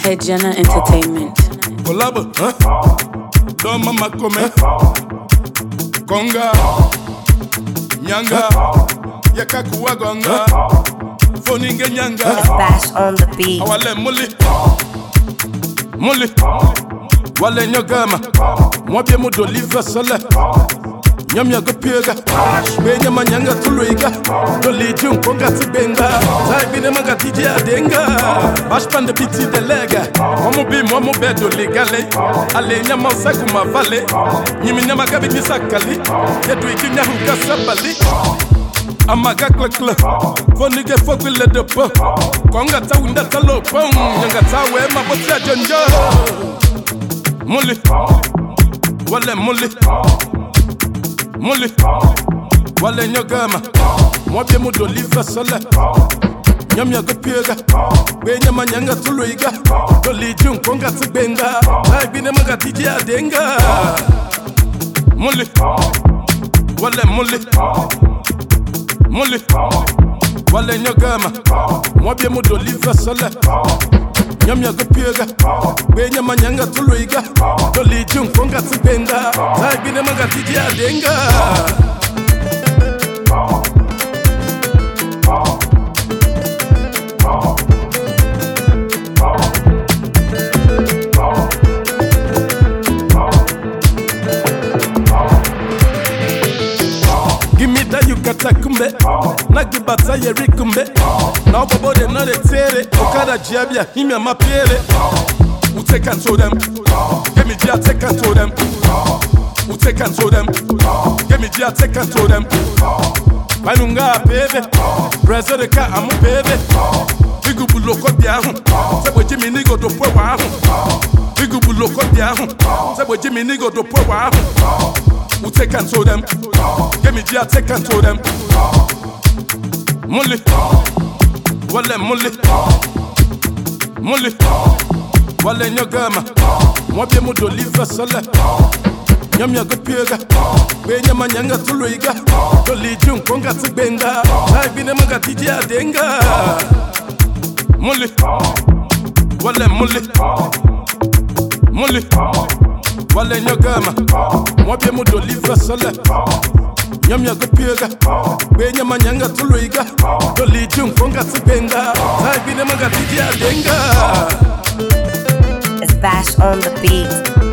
Hejana Entertainment. Collabo, Don Mama Come, Konga, Nyanga, Yakakuwa Gonga, Foninga Nyanga. It's Bash on the beat. Awale Muli, Wale Nyogama, Mwabye Mudo Liva Sole, Nyamya Gopiega, Benya Manyanga Tuluiga, Doli Jung Konga Tibenga, Taibine Maga DJ Adenga, Bashpan the Biti de Lega, Momo Bedo Legale, Ale Nyama Sakuma Vale, Nyama Gabi Nisakali, Yetwiki Nyahuka Sabali. Amaga klekle, fonige fogile de po. Konga ta wunda ta lo pong, nyanga ta we ma botia jonjo. Muli, wale muli, wale nyogama. Mwabye mudo liva sole, nyamya gopiega. Benya manyanga tuluiga, doli jung konga tibenga. Taibine maga DJ Adenga. Muli, wale Muli, wale nyogama, mwabye mudo liva sole, nyamya gopiega, benya manyanga tuluiga, doli jung konga tibenga, taibine maga DJ Adenga. Kumbe, Nagibata Yerikumbe, now Bobo de not a tere, Okada Jabia, him and my pere. Who take and show them, give me Jia take and show them. Who take and show them, give me Jia take and show them. Panunga baby, Brazil the cat, I'm a baby. Bigu Buloko Diahun, Sabo Jimmy Nigo do Poa. Bigu Buloko Diahun, Sabo Jimmy Nigo do Poa. Who take and show them, give me Jia take and show them. Muli, wale wale nyogama, mwabye mudo liva sole, nyamya gopiega, benya manyanga tuluiga, doli jung konga tibenga, taibine maga DJ Adenga. Muli, wale wale nyogama, mwabye mudo liva sole, nyamya gopiega, benya manyanga tuluiga, doli jung konga tibenga, taibine maga DJ Adenga. It's Bash on the beat.